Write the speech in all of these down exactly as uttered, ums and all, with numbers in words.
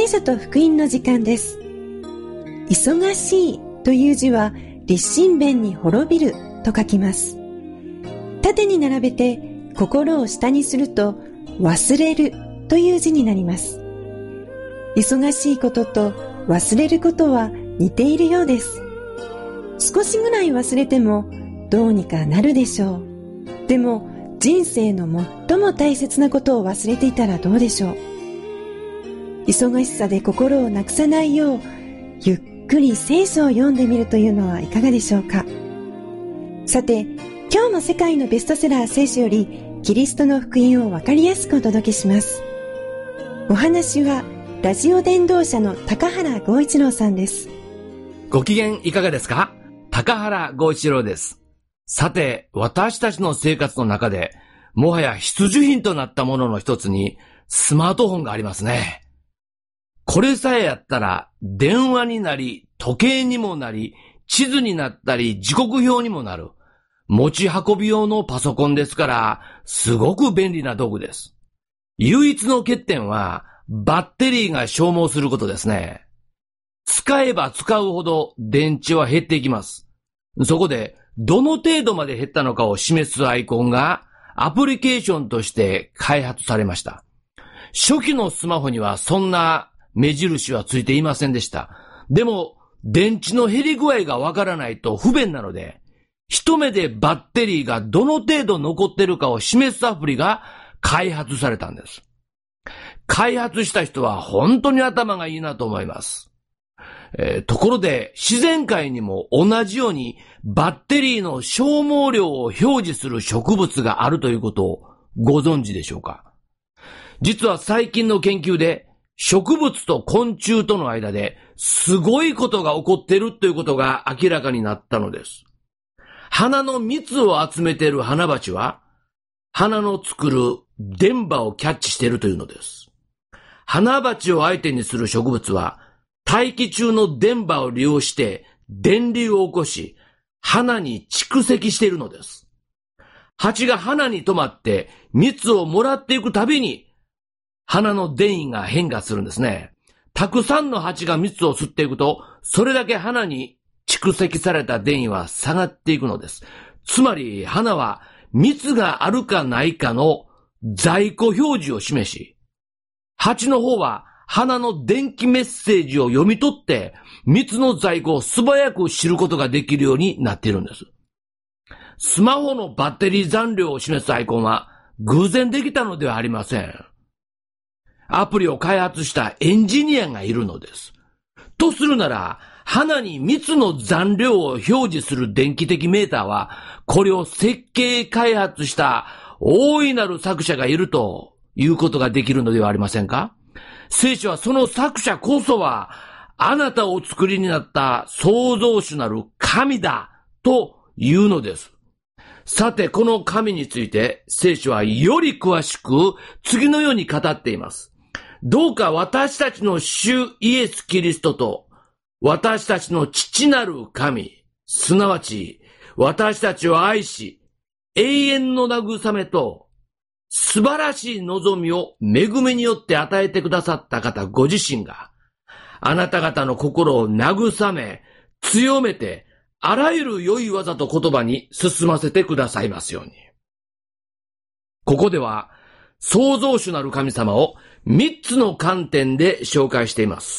聖書と福音の時間です。忙しいという字は立身弁に滅びると書きます。縦に並べて心を下にすると忘れるという字になります。忙しいことと忘れることは似ているようです。少しぐらい忘れてもどうにかなるでしょう。でも人生の最も大切なことを忘れていたらどうでしょう。忙しさで心をなくさないようゆっくり聖書を読んでみるというのはいかがでしょうか。さて、今日も世界のベストセラー聖書よりキリストの福音をわかりやすくお届けします。お話はラジオ伝道者の高原剛一郎さんです。 ご機嫌いかがですか？高原剛一郎です。さて、私たちの生活の中でもはや必需品となったものの一つにスマートフォンがありますね。これさえやったら電話になり、時計にもなり、地図になったり時刻表にもなる持ち運び用のパソコンですから、すごく便利な道具です。唯一の欠点はバッテリーが消耗することですね。使えば使うほど電池は減っていきます。そこでどの程度まで減ったのかを示すアイコンがアプリケーションとして開発されました。初期のスマホにはそんな目印はついていませんでした。でも電池の減り具合がわからないと不便なので、一目でバッテリーがどの程度残ってるかを示すアプリが開発されたんです。開発した人は本当に頭がいいなと思います。えー、ところで自然界にも同じようにバッテリーの消耗量を表示する植物があるということをご存知でしょうか？実は最近の研究で植物と昆虫との間ですごいことが起こっているということが明らかになったのです。花の蜜を集めている花蜂は花の作る電波をキャッチしているというのです。花蜂を相手にする植物は大気中の電波を利用して電流を起こし、花に蓄積しているのです。蜂が花に止まって蜜をもらっていくたびに花の電位が変化するんですね。たくさんの蜂が蜜を吸っていくと、それだけ花に蓄積された電位は下がっていくのです。つまり花は蜜があるかないかの在庫表示を示し、蜂の方は花の電気メッセージを読み取って蜜の在庫を素早く知ることができるようになっているんです。スマホのバッテリー残量を示すアイコンは偶然できたのではありません。アプリを開発したエンジニアがいるのです。とするなら、花に蜜の残量を表示する電気的メーターは、これを設計開発した大いなる作者がいるということができるのではありませんか？聖書はその作者こそは、あなたをお作りになった創造主なる神だというのです。さて、この神について聖書はより詳しく次のように語っています。どうか私たちの主イエス・キリストと私たちの父なる神、すなわち私たちを愛し、永遠の慰めと素晴らしい望みを恵みによって与えてくださった方ご自身が、あなた方の心を慰め、強めて、あらゆる良い技と言葉に進ませてくださいますように。ここでは、創造主なる神様を三つの観点で紹介しています。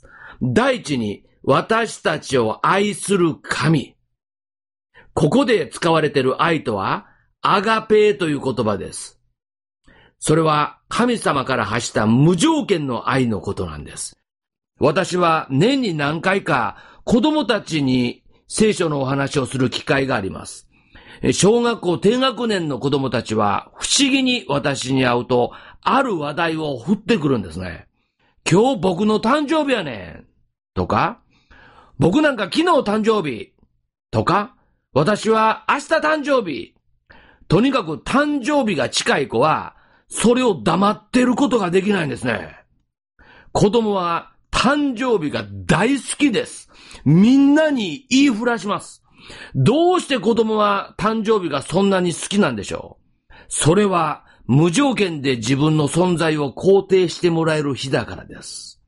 第一に、私たちを愛する神。ここで使われている愛とは、アガペーという言葉です。それは神様から発した無条件の愛のことなんです。私は年に何回か子供たちに聖書のお話をする機会があります。小学校低学年の子供たちは不思議に私に会うとある話題を振ってくるんですね。今日僕の誕生日やねんとか、僕なんか昨日誕生日とか、私は明日誕生日。とにかく誕生日が近い子はそれを黙ってることができないんですね。子供は誕生日が大好きです。みんなに言いふらします。どうして子供は誕生日がそんなに好きなんでしょう？それは無条件で自分の存在を肯定してもらえる日だからです。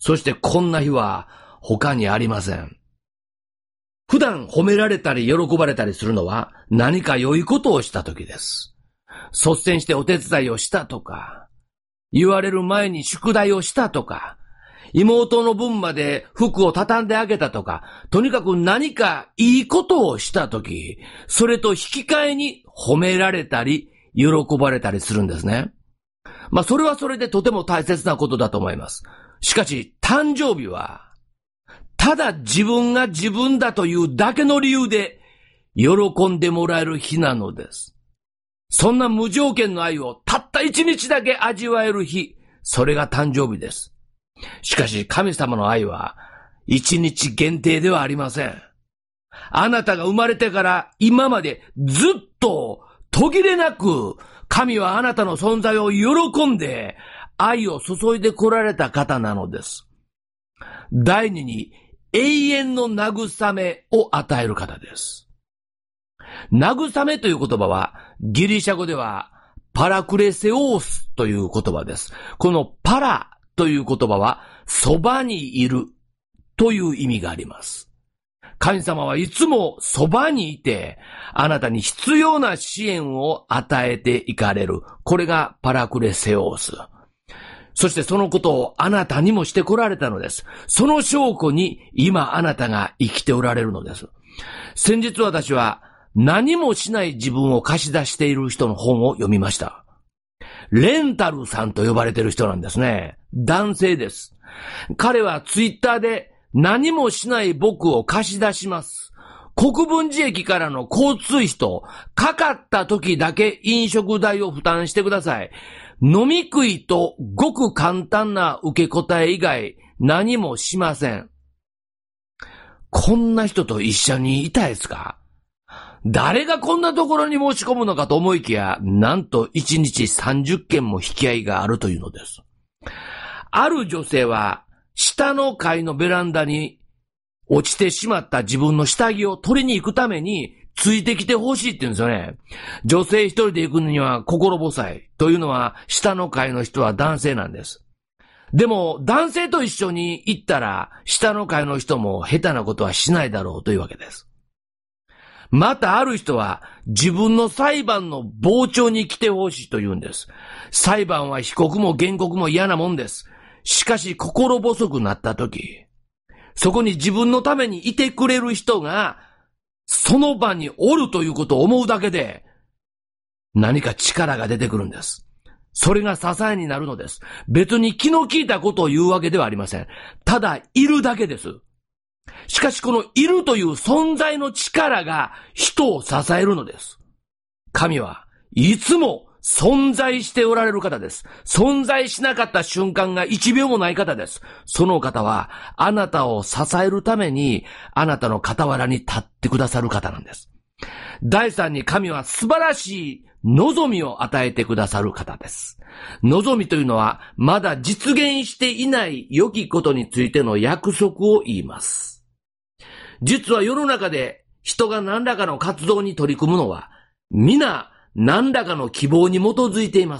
そしてこんな日は他にありません。普段褒められたり喜ばれたりするのは何か良いことをした時です。率先してお手伝いをしたとか、言われる前に宿題をしたとか、妹の分まで服を畳んであげたとか、とにかく何かいいことをしたとき、それと引き換えに褒められたり、喜ばれたりするんですね。まあそれはそれでとても大切なことだと思います。しかし、誕生日は、ただ自分が自分だというだけの理由で、喜んでもらえる日なのです。そんな無条件の愛をたった一日だけ味わえる日、それが誕生日です。しかし神様の愛は一日限定ではありません。あなたが生まれてから今までずっと途切れなく神はあなたの存在を喜んで愛を注いでこられた方なのです。第二に永遠の慰めを与える方です。慰めという言葉はギリシャ語ではパラクレセオースという言葉です。このパラという言葉は、そばにいるという意味があります。神様はいつもそばにいて、あなたに必要な支援を与えていかれる。これがパラクレセオース。そしてそのことをあなたにもしてこられたのです。その証拠に今あなたが生きておられるのです。先日私は何もしない自分を貸し出している人の本を読みました。レンタルさんと呼ばれている人なんですね。男性です。彼はツイッターで何もしない僕を貸し出します。国分寺駅からの交通費とかかった時だけ飲食代を負担してください。飲み食いとごく簡単な受け答え以外何もしません。こんな人と一緒にいたいですか？誰がこんなところに申し込むのかと思いきや、なんといちにちさんじゅっけんも引き合いがあるというのです。ある女性は、下の階のベランダに落ちてしまった自分の下着を取りに行くために、ついてきてほしいって言うんですよね。女性一人で行くには心細い。というのは、下の階の人は男性なんです。でも、男性と一緒に行ったら、下の階の人も下手なことはしないだろうというわけです。またある人は自分の裁判の傍聴に来てほしいと言うんです。裁判は被告も原告も嫌なもんです。しかし心細くなった時、そこに自分のためにいてくれる人がその場におるということを思うだけで何か力が出てくるんです。それが支えになるのです。別に気の利いたことを言うわけではありません。ただいるだけです。しかしこのいるという存在の力が人を支えるのです。神はいつも存在しておられる方です。存在しなかった瞬間が一秒もない方です。その方はあなたを支えるためにあなたの傍らに立ってくださる方なんです。第三に神は素晴らしい望みを与えてくださる方です。望みというのはまだ実現していない良きことについての約束を言います。実は世の中で人が何らかの活動に取り組むのは皆何らかの希望に基づいています。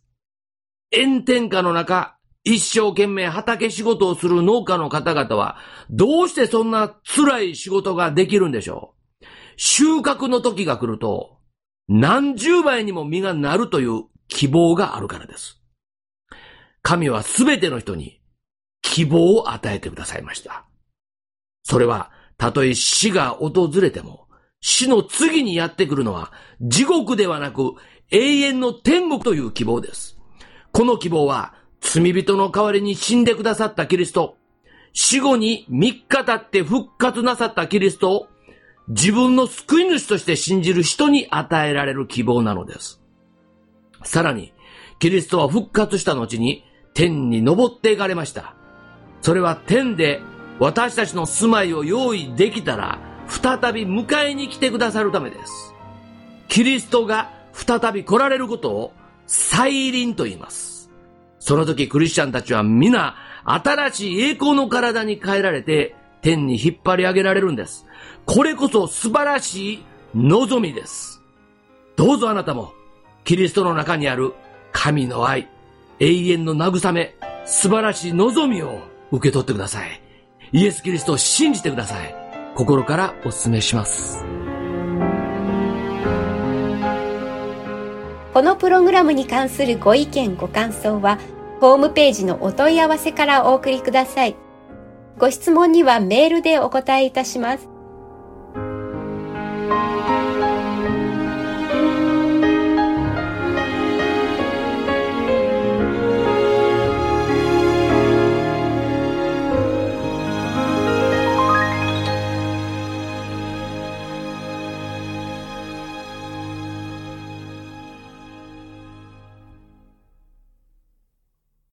炎天下の中、一生懸命畑仕事をする農家の方々はどうしてそんな辛い仕事ができるんでしょう。収穫の時が来ると何十倍にも実がなるという希望があるからです。神はすべての人に希望を与えてくださいました。それはたとえ死が訪れても、死の次にやってくるのは地獄ではなく永遠の天国という希望です。この希望は罪人の代わりに死んでくださったキリスト、死後にみっか経って復活なさったキリストを自分の救い主として信じる人に与えられる希望なのです。さらに、キリストは復活した後に天に昇っていかれました。それは天で私たちの住まいを用意できたら再び迎えに来てくださるためです。キリストが再び来られることを再臨と言います。その時クリスチャンたちは皆新しい栄光の体に変えられて天に引っ張り上げられるんです。これこそ素晴らしい望みです。どうぞあなたもキリストの中にある神の愛、永遠の慰め、素晴らしい望みを受け取ってください。イエス・キリストを信じてください。心からお勧めします。 このプログラムに関するご意見ご感想はホームページのお問い合わせからお送りください。ご質問にはメールでお答えいたします。